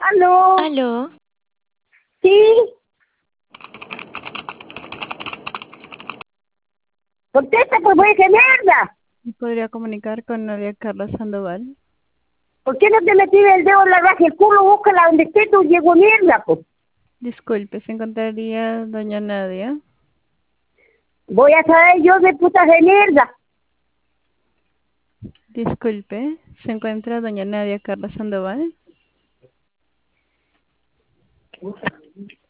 ¿Aló? Aló, ¿Sí? Contesta, pues, güey, qué mierda. ¿me podría comunicar con Nadia Carla Sandoval? ¿Por qué no te metí el dedo en la raja del culo? Búscala donde esté tu llegó mierda, pues. Disculpe, ¿se encontraría doña Nadia? Voy a saber yo de putas de mierda. Disculpe, ¿se encuentra doña Nadia Carla Sandoval?